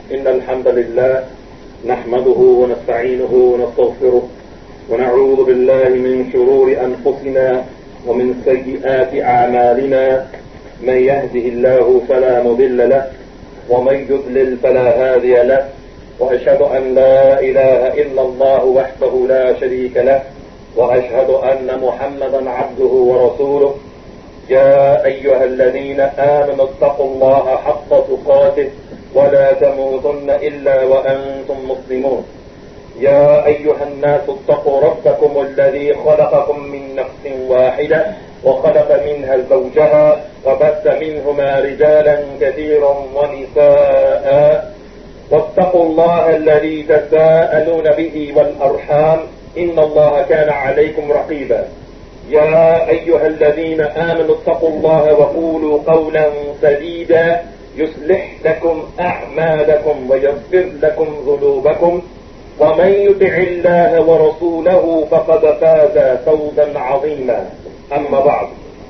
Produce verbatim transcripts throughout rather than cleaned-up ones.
إن الحمد لله نحمده ونستعينه ونستغفره ونعوذ بالله من شرور أنفسنا ومن سيئات أعمالنا. من يهده الله فلا مضل له ومن يضلل فلا هادي له، وأشهد أن لا إله إلا الله وحده لا شريك له، وأشهد أن محمدا عبده ورسوله. يا أيها الذين آمنوا اتقوا الله حق تقاته ولا تموتن إلا وأنتم مسلمون. يا أيها الناس اتقوا ربكم الذي خلقكم من نفس واحدة وخلق منها زوجها وبث منهما رجالا كثيرا ونساء، واتقوا الله الذي تساءلون به والأرحام إن الله كان عليكم رقيبا. يا أيها الذين آمنوا اتقوا الله وقولوا قولا سديدا يصلح لكم أعمالكم ويغفر لكم ذنوبكم، ومن يطع الله ورسوله فقد فاز فوزا عظيما. أما بعد،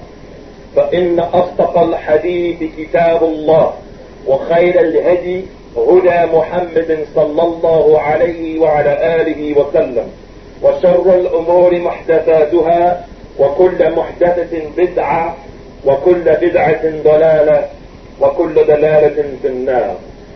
فإن أصدق الحديث كتاب الله، وخير الهدي هدى محمد صلى الله عليه وعلى آله وسلم، وشر الأمور محدثاتها، وكل محدثة بدعة، وكل بدعة ضلالة، وكل ضلالة في النار.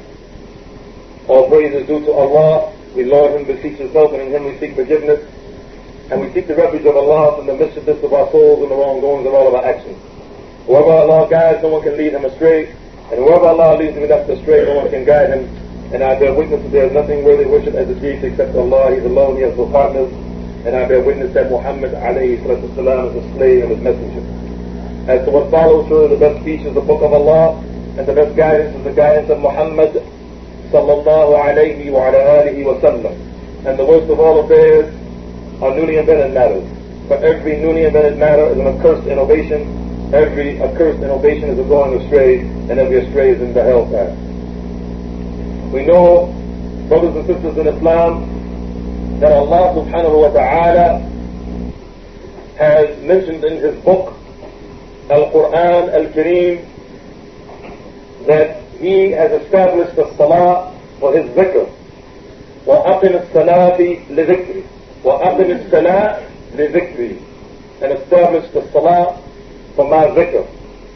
All praise is due to Allah. We Lord Him, beseech His help, and in Him we seek forgiveness. And we seek the refuge of Allah from the mischievous of our souls and the wrongdoings of all of our actions. Whoever Allah guides, no one can lead him astray. And whoever Allah leads him left astray, no one can guide him. And I bear witness that there is nothing worthy of worship as a deity except Allah. He is alone, He has no partners. And I bear witness that Muhammad alayhi salatu wasalam is a slave and His messenger. As to what follows, surely the best speech is the book of Allah, and the best guidance is the guidance of Muhammad sallallahu alayhi wa ala alihi wa sallam. And the worst of all affairs are newly invented matters. For every newly invented matter is an accursed innovation. Every accursed innovation is a going astray, and every astray is in the hellfire. We know, brothers and sisters in Islam, that Allah subhanahu wa ta'ala has mentioned in His book, Al-Quran Al-Kareem, that He has established the salah for His zikr. وَأَقِمِ الصَّلَاةِ لِذِكْرِ وَأَقِمِ الصَّلَاةِ لِذِكْرِ, and established the salah for my zikr.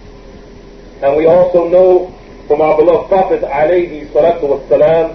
And we also know from our beloved Prophet alayhi salatu wassalam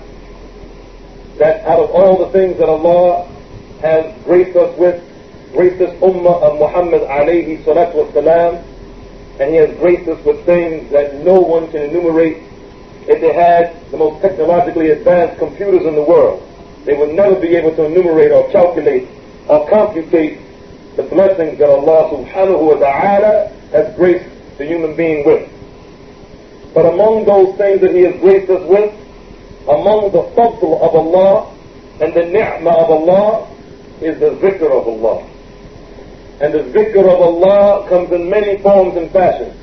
that out of all the things that Allah has graced us with, graced this ummah of Muhammad alayhi salatu wassalam, and He has graced us with things that no one can enumerate. If they had the most technologically advanced computers in the world, they would never be able to enumerate or calculate or computate the blessings that Allah subhanahu wa ta'ala has graced the human being with. But among those things that He has graced us with, among the fadl of Allah and the ni'mah of Allah, is the zikr of Allah. And the zikr of Allah comes in many forms and fashions.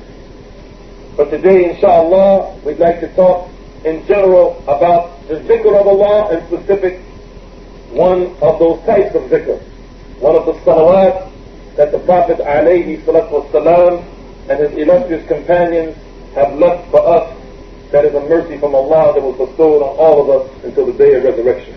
But today, inshallah, we'd like to talk in general about the zikr of Allah, and specific one of those types of zikr, one of the salawat that the Prophet alayhi salatu wasalam and his illustrious companions have left for us, that is a mercy from Allah that was bestowed on all of us until the day of resurrection.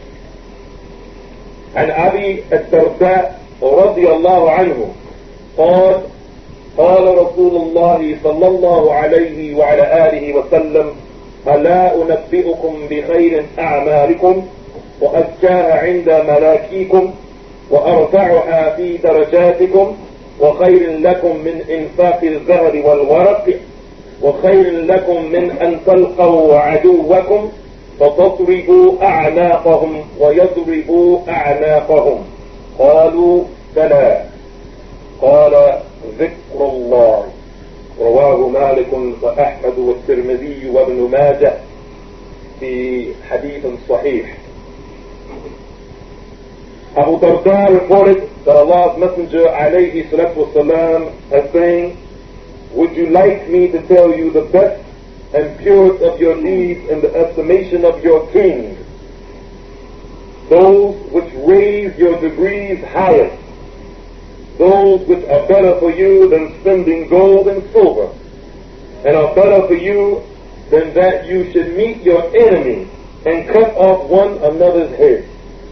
And Abi al-Darda رضي الله عنه قال قال رسول الله صلى الله عليه وعلى آله وسلم ألا أنبئكم بخير أعمالكم وأزكاها عند ملاكيكم وأرفعها في درجاتكم وخير لكم من إنفاق الذهب والورق وخير لكم من أن تلقوا عدوكم فتضربوا أعناقهم ويضربوا أعناقهم. قالوا بلى. قال ذكر الله. رواه مالك وأحمد والترمذي وابن ماجه في حديث صحيح. Abu Darda reported that Allah's Messenger alayhi salatu wasalam has saying, would you like me to tell you the best and purest of your deeds in the estimation of your king, those which raise your degrees higher, those which are better for you than spending gold and silver, and are better for you than that you should meet your enemy and cut off one another's head.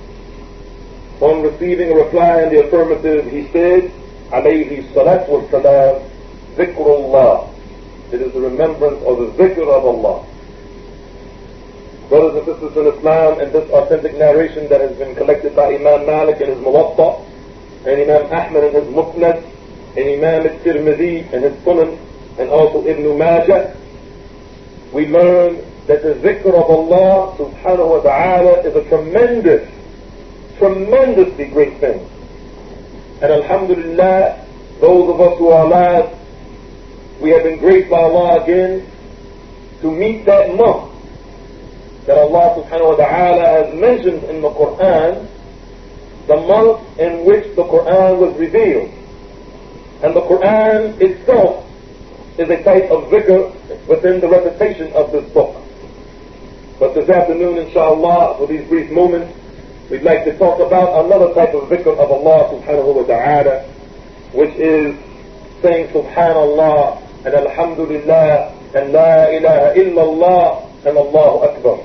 On receiving a reply in the affirmative, he said, alayhi salatu wa salam, zikrullah. It is the remembrance of the zikr of Allah. Brothers and sisters in Islam, in this authentic narration that has been collected by Imam Malik in his Muwatta, and Imam Ahmad in his Musnad, and Imam al-Tirmidhi in his Sunan, and also Ibn Majah, we learn that the zikr of Allah subhanahu wa ta'ala is a tremendous, tremendously great thing. And alhamdulillah, those of us who are alive, we have been graced by Allah again to meet that month that Allah subhanahu wa ta'ala has mentioned in the Quran, the month in which the Quran was revealed. And the Quran itself is a type of zikr within the recitation of this book. But this afternoon, inshallah, for these brief moments, we'd like to talk about another type of zikr of Allah subhanahu wa ta'ala, which is saying subhanallah and alhamdulillah and la ilaha illallah and Allahu Akbar.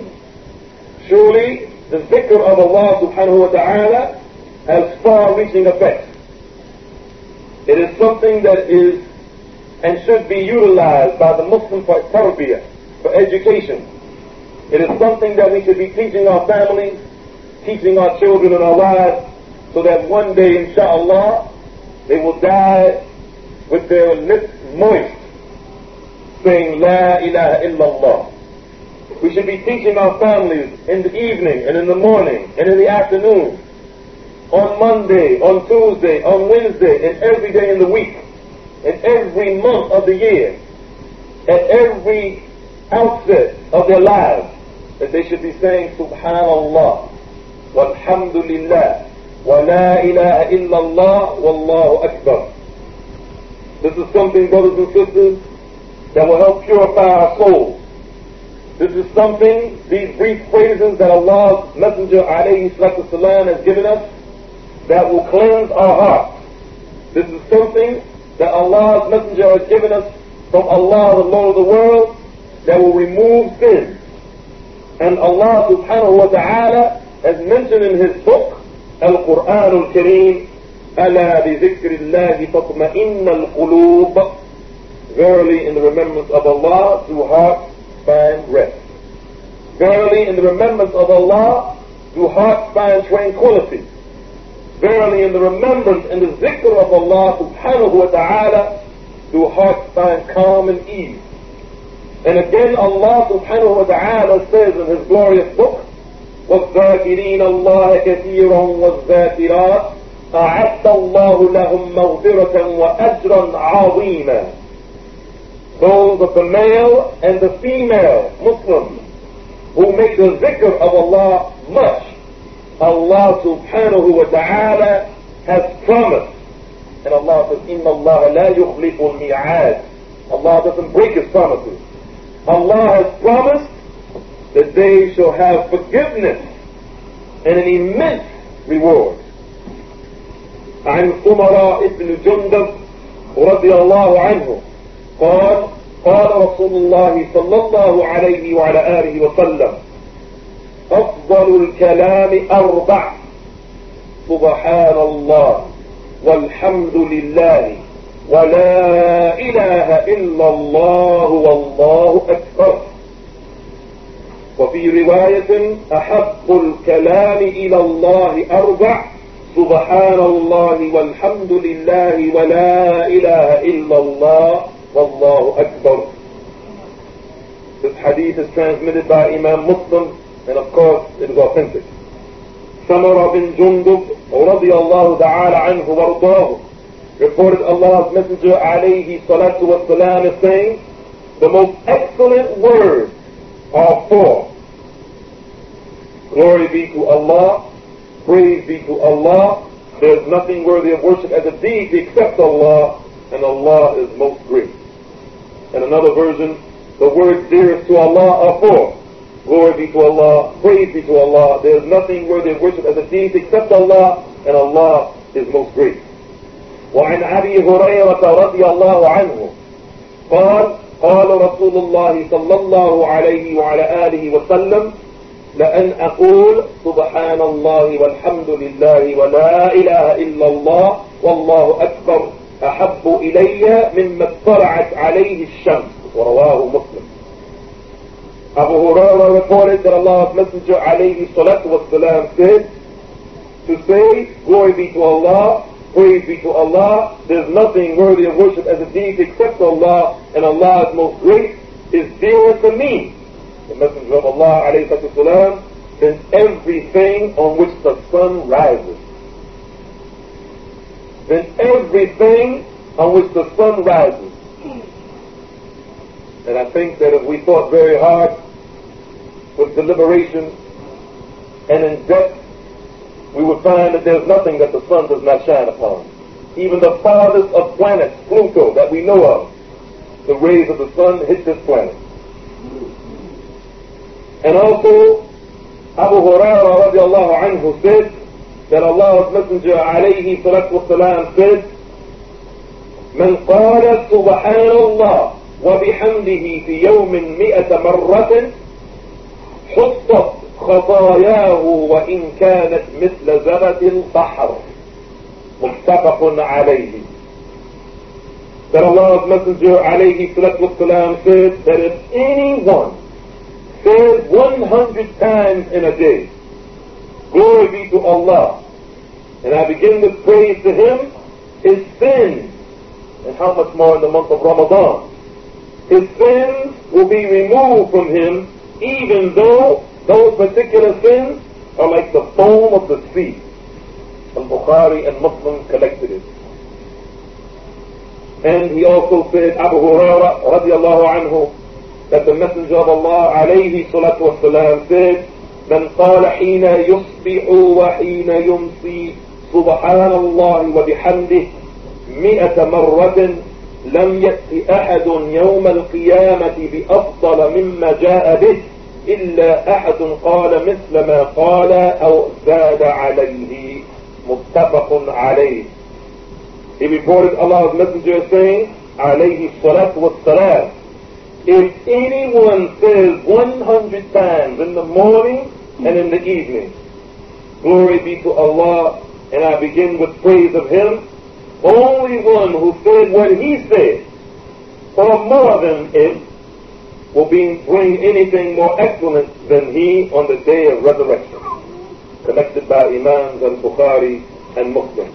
Surely the zikr of Allah subhanahu wa ta'ala has far-reaching effects. It is something that is and should be utilized by the Muslim for tarbiyah, for education. It is something that we should be teaching our families, teaching our children and our wives, so that one day, inshallah, they will die with their lips moist, saying, La ilaha illallah. We should be teaching our families in the evening and in the morning and in the afternoon, on Monday, on Tuesday, on Wednesday, and every day in the week, and every month of the year, at every outset of their lives, that they should be saying, Subhanallah, walhamdulillah, wa la ilaha illallah, wallahu akbar. This is something, brothers and sisters, that will help purify our souls. This is something, these brief phrases that Allah's Messenger alayhi salatu salam has given us, that will cleanse our hearts. This is something that Allah's Messenger has given us from Allah, the Lord of the world, that will remove sin. And Allah subhanahu wa ta'ala has mentioned in His book, Al-Quran Al-Kareem, أَلَا بِذِكْرِ اللَّهِ تَطْمَئِنَّ الْقُلُوبِ. Verily in the remembrance of Allah do hearts find rest. Verily in the remembrance of Allah do hearts find tranquility. Verily in the remembrance and the zikr of Allah subhanahu wa ta'ala do hearts find calm and ease. And again Allah subhanahu wa ta'ala says in His glorious book, وَالذَّاكِرِينَ اللَّهَ كَثِيرًا وَالذَّاكِرَاتِ أَعَدَّ اللَّهُ لَهُمْ مَغْفِرَةً وَأَجْرًا عَظِيمًا. Those of the male and the female Muslims who make the zikr of Allah much, Allah subhanahu wa ta'ala has promised. And Allah says, إِنَّ اللَّهَ لَا يُخْلِفُ الْمِيعَادِ. Allah doesn't break His promises. Allah has promised that they shall have forgiveness and an immense reward. عن سمرة ابن جندب رضي الله عنه قال قال رسول الله صلى الله عليه وعلى آله وسلم أفضل الكلام أربع سبحان الله والحمد لله ولا إله إلا الله والله أكبر. وفي رواية أحب الكلام إلى الله أربع سبحان الله والحمد لله ولا إله إلا الله والله أكبر. This hadith is transmitted by Imam Muslim, and of course it is authentic. Samara bin Jundub radiyallahu ta'ala anhu warḍahu reported Allah's Messenger alayhi salatu wa salam as saying, the most excellent words are four. Glory be to Allah, praise be to Allah, there is nothing worthy of worship as a deity except Allah, and Allah is most great. In another version, the words dearest to Allah are four. Glory be to Allah, praise be to Allah, there is nothing worthy of worship as a deity except Allah, and Allah is most great. وعن أبي هريرة رضي الله عنه قال قال رسول الله صلى الله عليه وعلى آله وسلم لأن أقول سبحان الله والحمد لله ولا إله إلا الله والله أكبر أحب إلي مما اطلعت عليه الشمس. ورواه Muslim. Abu Hurairah reported that Allah's Messenger alayhi salatu wassalam said, to say, glory be to Allah, praise be to Allah, there's nothing worthy of worship as a deity except Allah, and Allah is most great, is dearer to me. The Messenger of Allah alayhi salatu wassalam than everything on which the sun rises. Than everything on which the sun rises. And I think that if we thought very hard with deliberation and in depth, we would find that there's nothing that the sun does not shine upon. Even the farthest of planets, Pluto, that we know of, the rays of the sun hit this planet. And also, Abu Hurairah radiallahu anhu said that Allah's Messenger alayhi salatu wasalam said, من قال سبحان الله وبحمده في يوم مئة مرة حطت خطاياه وإن كانت مثل زبد البحر. متفق عليه. That Allah's Messenger alayhi salatu wasalam said that if anyone said one hundred times in a day, glory be to Allah, and I begin with praise to Him, his sins, and how much more in the month of Ramadan, his sins will be removed from him, even though those particular sins are like the foam of the sea. Al-Bukhari and Muslim collected it. And he also said, Abu Hurairah radiallahu anhu, that the Messenger of Allah alayhi salatu wasalam said, من قال حين يصبح وحين يمسي سبحان الله وبحمده مئة مرة لم يأت أحد يوم القيامة بأفضل مما جاء به إلا أحد قال مثل ما قال أو زاد عليه. متفق عليه. He reported Allah's Messenger saying, alayhi salatu wassalam, if anyone says one hundred times in the morning and in the evening, glory be to Allah, and I begin with praise of Him, only one who said what he said, or more than it, will be bring anything more excellent than he on the day of resurrection. Connected by Imams al-Bukhari and Muslim.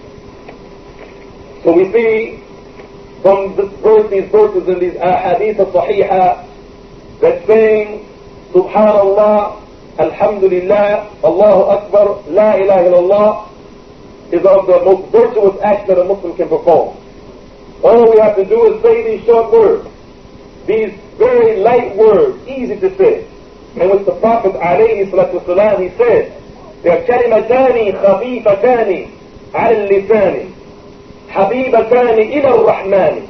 So we see from this verse, these verses in these ahadith al-sahihah, that saying, Subhanallah, Alhamdulillah, Allahu Akbar, La ilaha illallah, is of the most virtuous act that a Muslim can perform. All we have to do is say these short words, these very light words, easy to say. And with the Prophet alayhi salatu wasalam, he said, they are kalimatani khafifatani ala al-lisani habibatani ila al-rahmani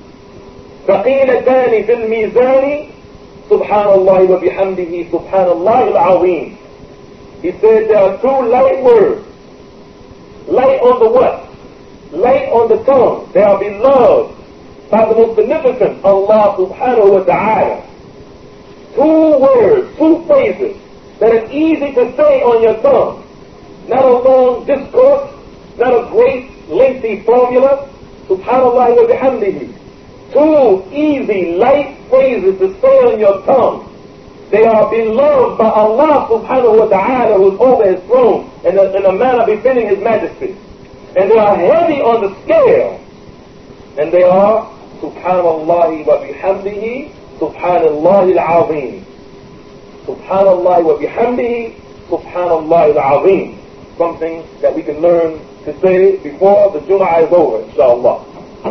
thaqilatani fil mizani subhanallah wa bihamdihi subhanallah al-azim. He said there are two light words. Light on the what? Light on the tongue. They are beloved by the most beneficent Allah subhanahu wa ta'ala. Two words, two phrases that is easy to say on your tongue. Not a long discourse, not a great lengthy formula. Subhanallah wa bihamdihi. Two easy, light phrases to say on your tongue. They are beloved by Allah subhanahu wa ta'ala, who is over His throne in a, in a manner befitting His majesty. And they are heavy on the scale. And they are Subhanallah wa bihamdihi, Subhanallah al-azim. Subhanallah wa bihamdihi, Subhanallah al-azim. Something that we can learn to say before the Jum'ah is over, inshallah.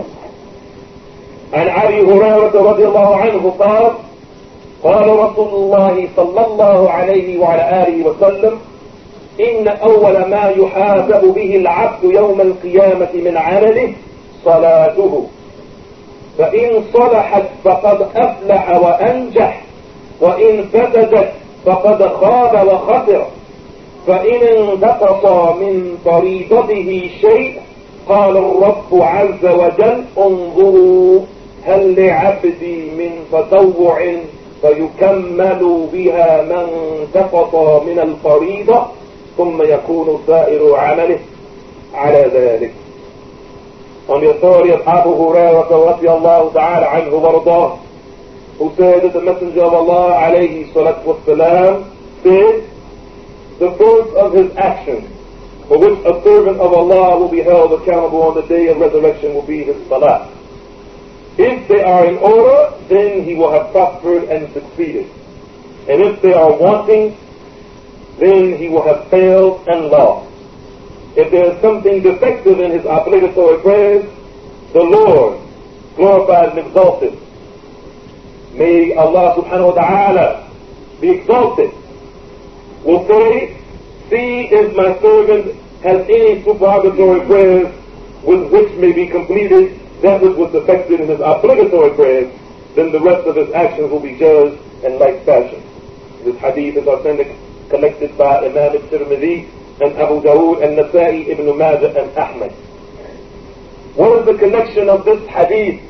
And Abi Hurairah radiallahu anhu قال قال رسول الله صلى الله عليه وعلى آله وسلم إن أول ما يحاسب به العبد يوم القيامة من عمله صلاته فإن صلحت فقد أفلح وأنجح وإن فسدت فقد خاب وخسر فإن انتقص من فريضته شيء قال الرب عز وجل انظروا هل لعبدي من تطوع فيكمل بها من سقط من الفريضة ثم يكون سائر عمله على ذلك. On the authority of Abu Hurairah radiallahu ta'ala anhu warḍah, who said that the Messenger of Allah alayhi salatu wassalam said, the fruits of his actions for which a servant of Allah will be held accountable on the day of resurrection will be his salah. If they are in order, then he will have prospered and succeeded. And if they are wanting, then he will have failed and lost. If there is something defective in his obligatory prayers, the Lord, glorified and exalted, may Allah subhanahu wa ta'ala be exalted, will say, see if my servant has any supererogatory prayers with which may be completed that which was defective in his obligatory prayers, then the rest of his actions will be judged in like fashion. This hadith is authentic, collected by Imam al-Tirmidhi and Abu Dawood and Nasa'i, Ibn Majah and Ahmad. What is the connection of this hadith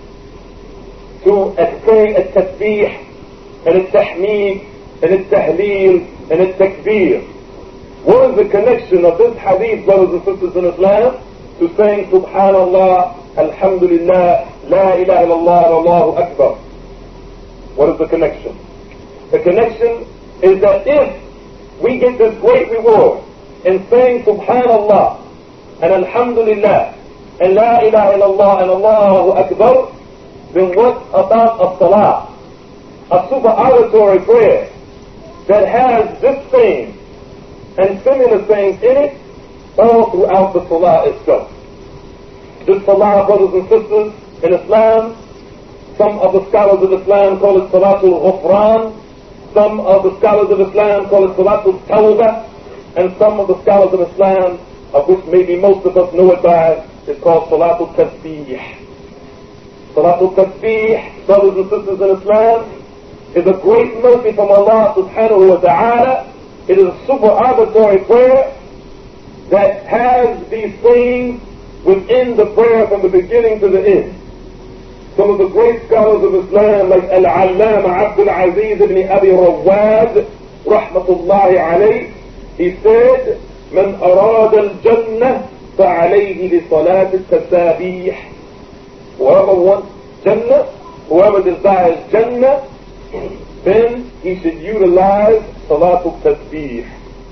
to say al-tasbih and al-tahmeed and al-tahleel and al-takbir? What is the connection of this hadith, brothers and sisters in Islam, to saying Subhanallah, Alhamdulillah, La ilaha illallah, Allahu Akbar? What is the connection? The connection is that if we get this great reward in saying Subhanallah and Alhamdulillah and La ilaha illallah and Allahu Akbar, then what about a salah, a supererogatory prayer that has this thing and similar things in it all throughout the salah itself? This salah, brothers and sisters in Islam, some of the scholars of Islam call it Salatul Ghufran, some of the scholars of Islam call it Salatul Tawbah, and some of the scholars of Islam, of which maybe most of us know it by, is called Salatul Tasbih. Salatul Tasbih, brothers and sisters in Islam, is a great mercy from Allah subhanahu wa ta'ala. It is a supererogatory prayer that has these things within the prayer from the beginning to the end. Some of the great scholars of Islam, like Al-Allama Abdul Aziz ibn Abi Rawad, rahmatullahi alayh, he said, من أراد الجنة فعليه بصلاة التسابيح. Whoever wants Jannah, whoever desires Jannah, then he should utilize Salatul Tasbih.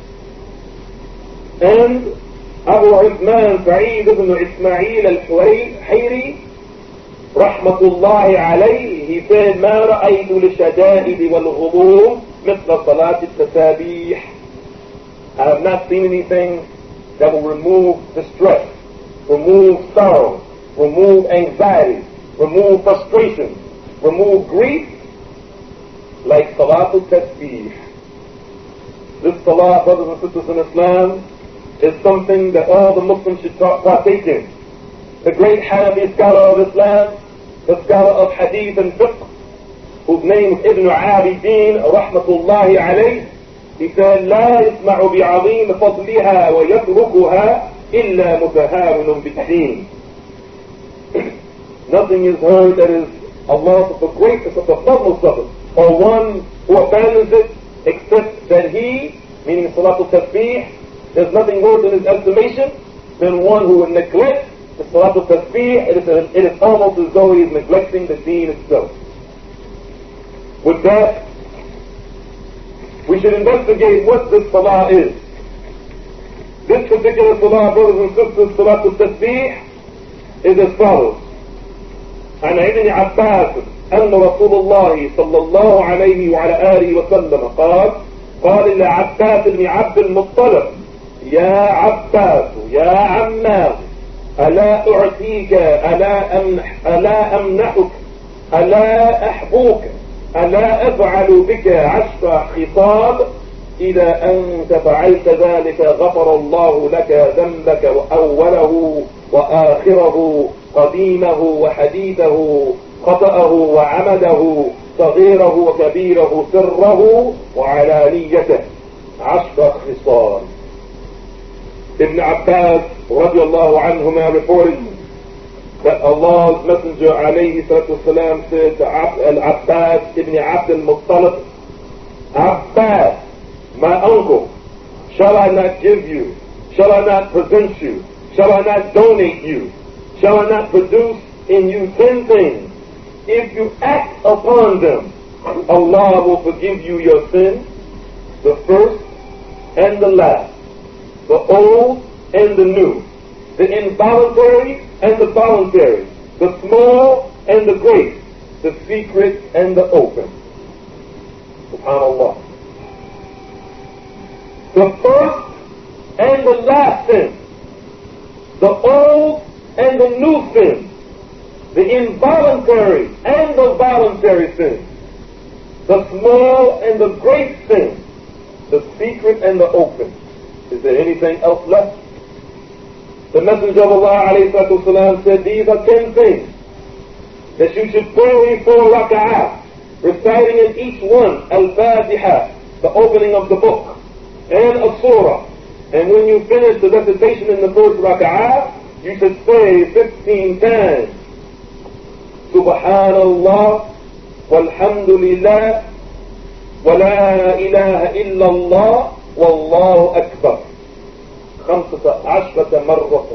And Abu Uthman Sa'id ibn Ismail al-Hayri, rahmatullahi alayhi, he said, ما رأيت للشدائد والغموم مثل صلاة التسابيح. I have not seen anything that will remove distress, remove sorrow, remove anxiety, remove frustration, remove grief, like Salatul Tasbih. This salah, brothers and sisters in Islam, is something that all the Muslims should partake in. The great Hanafi scholar of Islam, the scholar of Hadith and Fiqh, whose name is Ibn Abidin, rahmatullahi alayh, he said, لا يسمع بعظيم فضلها ويتركها إلا متهاون بالدين. Nothing is heard that is Allah of the greatness of the fadl of it, or one who abandons it, except that he, meaning Salatul Tasbih, there's nothing worse in his estimation than one who would neglect the Salatul Tasbih. It is, a, it is almost as though he is neglecting the deen itself. With that, we should investigate what this salah is. This particular salah, brothers and sisters, Salatul Tasbih, is as follows. عن ابن عباس أن رسول الله صلى الله عليه وعلى آله وسلم قال قال لعباس بن عبد المطلب يا عباس يا عماه ألا أعطيك ألا أمنح ألا أمنحك ألا أحبوك ألا أفعل بك عشر خطاب إذا أنت فعلت ذلك غفر الله لك ذنبك أوله وآخره قديمه وحديثه خطأه وعمده صغيره وكبيره سره وعلانيته عشر خصال. Ibn Abbas radiallahu anhuma reported that Allah's Messenger alayhi salatu wasalam said to Al-Abbas ibn Abd al-Muttalib, Abbas, my uncle, shall I not give you, shall I not present you, shall I not donate you, shall I not produce in you ten things? If you act upon them, Allah will forgive you your sins, the first and the last, the old and the new, the involuntary and the voluntary, the small and the great, the secret and the open. SubhanAllah. The first and the last sin, the old and the new sin, the involuntary and the voluntary sin, the small and the great sin, the secret and the open. Is there anything else left? The Messenger of Allah alayhi salatu wasalam said these are ten things that you should pray four raka'ah, reciting in each one al-Fatiha, the opening of the book, and a surah. And when you finish the recitation in the first raka'ah, you should say fifteen times, Subhanallah, walhamdulillah, wa la ilaha illallah, wallahu akbar. خمسة عشرة مرة.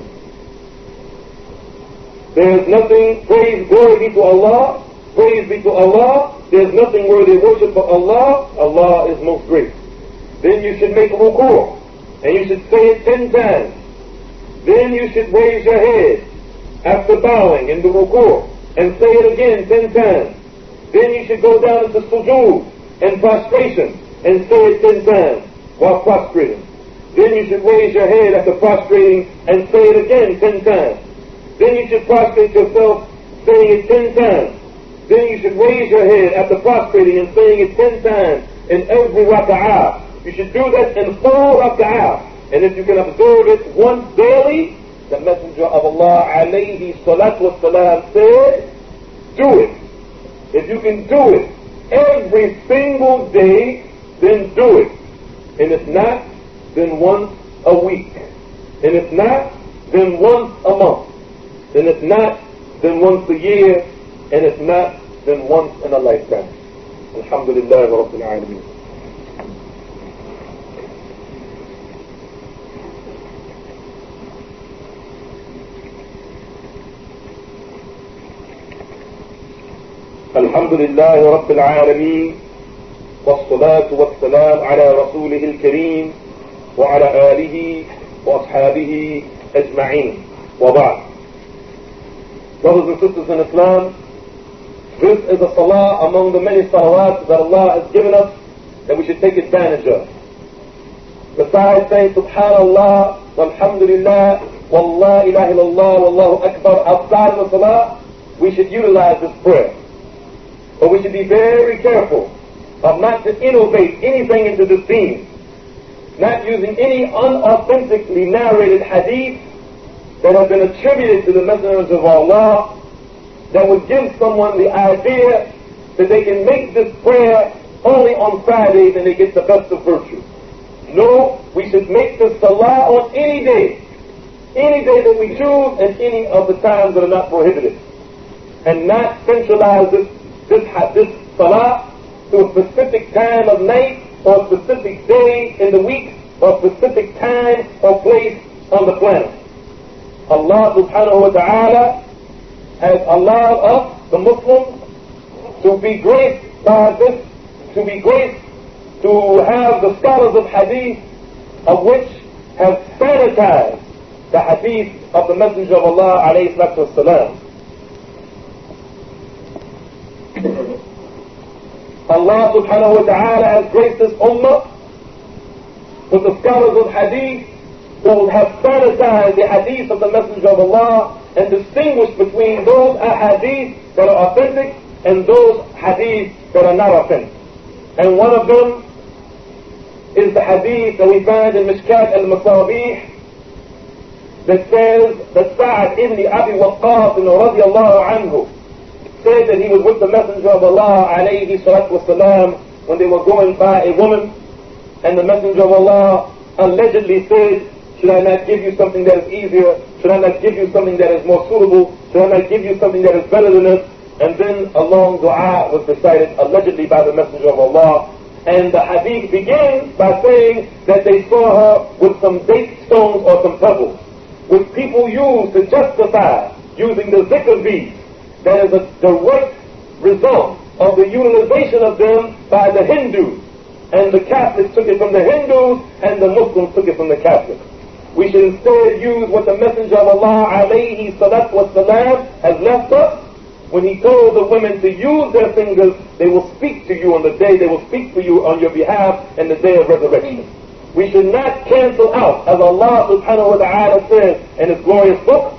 There is nothing, praise, glory be to Allah, praise be to Allah, there is nothing worthy of worship but Allah, Allah is most great. Then you should make a ruku', and you should say it ten times. Then you should raise your head after bowing in the ruku' and say it again ten times. Then you should go down into sujood and prostration and say it ten times while prostrating. Then you should raise your head after prostrating and say it again ten times. Then you should prostrate yourself saying it ten times. Then you should raise your head after prostrating and saying it ten times in every raka'ah. You should do that in four raka'ah. And if you can observe it once daily, the Messenger of Allah alayhi salatu wasalam said, do it. If you can do it every single day, then do it. And if not, then once a week. And if not, then once a month. And if not, then once a year. And if not, then once in a lifetime. Alhamdulillah Rabbil Alameen. Alhamdulillah Rabbil Alameen. والصلاة والسلام على رسوله الكريم وعلى آله وأصحابه أجمعين وبعد. Brothers and sisters in Islam, this is a salah among the many salawats that Allah has given us that we should take advantage of. Besides saying Subhanallah, Walhamdulillah, Wallah ilaha illallah, Wallahu Akbar outside of the salah, we should utilize this prayer. But we should be very careful of not to innovate anything into this deen, not using any unauthentically narrated hadith that have been attributed to the messengers of Allah that would give someone the idea that they can make this prayer only on Fridays and they get the best of virtue. No, we should make this salah on any day, any day that we choose and any of the times that are not prohibited, and not centralize this, this, this salah to a specific time of night or a specific day in the week or a specific time or place on the planet. Allah subhanahu wa ta'ala has allowed us, the Muslims, to be graced by this, to be graced to have the scholars of hadith of which have sanitized the hadith of the Messenger of Allah alayhi salatu wasalam. Allah subhanahu wa ta'ala has graced this ummah with the scholars of hadith who have sanitized the hadith of the Messenger of Allah and distinguished between those hadith that are authentic and those hadith that are not authentic. And one of them is the hadith that we find in Mishkat al-Masabih that says that Sa'ad ibn Abi Waqqas radiyallahu anhu said that he was with the Messenger of Allah alayhi salatu wasalam when they were going by a woman, and the Messenger of Allah allegedly said Should I not give you something that is easier? Should I not give you something that is more suitable? Should I not give you something that is better than this? And then a long dua was recited allegedly by the Messenger of Allah. And the hadith begins by saying that they saw her with some date stones or some pebbles, which people use to justify using the zikr beads. That is a direct result of the utilization of them by the Hindus. And the Catholics took it from the Hindus, and the Muslims took it from the Catholics. We should instead use what the Messenger of Allah alayhi salatu wasalam has left us. When he told the women to use their fingers, they will speak to you on the day, they will speak for you on your behalf in the day of resurrection. We should not cancel out, as Allah subhanahu wa ta'ala says in His glorious book,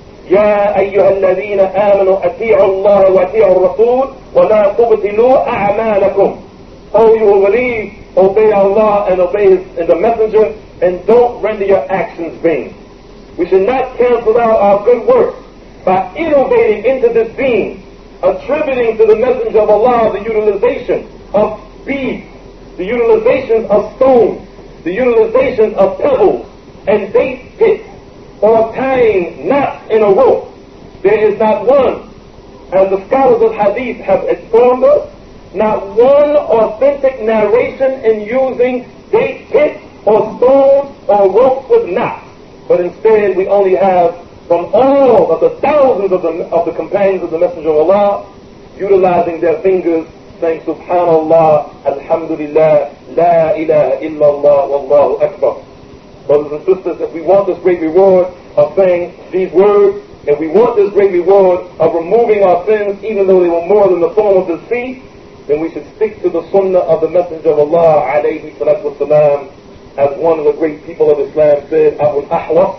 يا أيها الذين آمنوا أطيعوا الله وأطيعوا الرسول ولا تبطلوا أعمالكم. Oh, you will believe, obey Allah and obey His, and the Messenger, and don't render your actions vain. We should not cancel out our good works by innovating into this deen, attributing to the Messenger of Allah the utilization of beads, the utilization of stones, the utilization of pebbles and date pits, or tying knots in a rope. There is not one, as the scholars of hadith have informed us, not one authentic narration in using date pits or stones or ropes with knots. But instead we only have from all of the thousands of the, of the companions of the Messenger of Allah utilizing their fingers, saying Subhanallah, Alhamdulillah, La ilaha illallah, Wallahu Akbar. Brothers and sisters, if we want this great reward of saying these words, if we want this great reward of removing our sins, even though they were more than the form of the sea, then we should stick to the sunnah of the Messenger of Allah alayhi salatu wasalam. As one of the great people of Islam said, Abu al-Ahwas,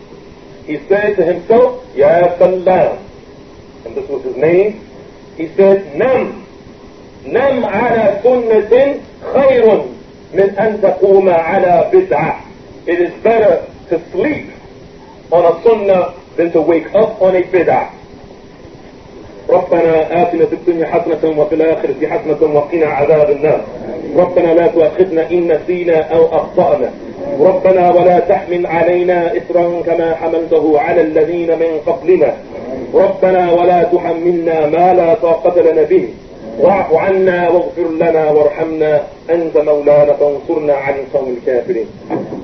he said to himself, Ya Salam, and this was his name, he said, Nam, Nam ala sunnatin khayrun min an taquma ala bid'ah. It is better to sleep on a sunnah than to wake up on a bid'ah. ربنا آتنا في الدنيا حسنة وفي الآخرة حسنة وقنا عذاب النار. ربنا لا تؤاخذنا إن نسينا أو أخطأنا. ربنا ولا تحمل علينا إصرا كما حملته على الذين من قبلنا. ربنا ولا تحملنا ما لا طاقة لنا به. واعف عنا واغفر لنا وارحمنا أنت مولانا فانصرنا عن القوم الكافرين.